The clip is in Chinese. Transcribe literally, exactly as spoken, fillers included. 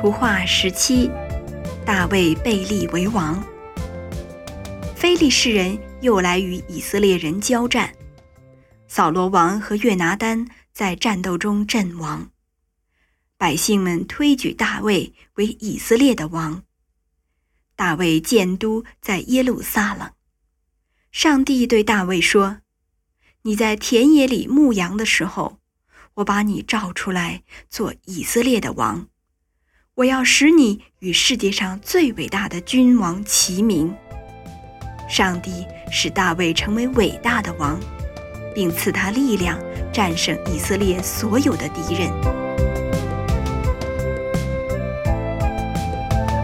图画十七，大卫被立为王。非利士人又来与以色列人交战，扫罗王和约拿单在战斗中阵亡。百姓们推举大卫为以色列的王。大卫建都在耶路撒冷。上帝对大卫说：你在田野里牧羊的时候，我把你召出来做以色列的王。我要使你与世界上最伟大的君王齐名。上帝使大卫成为伟大的王，并赐他力量战胜以色列所有的敌人。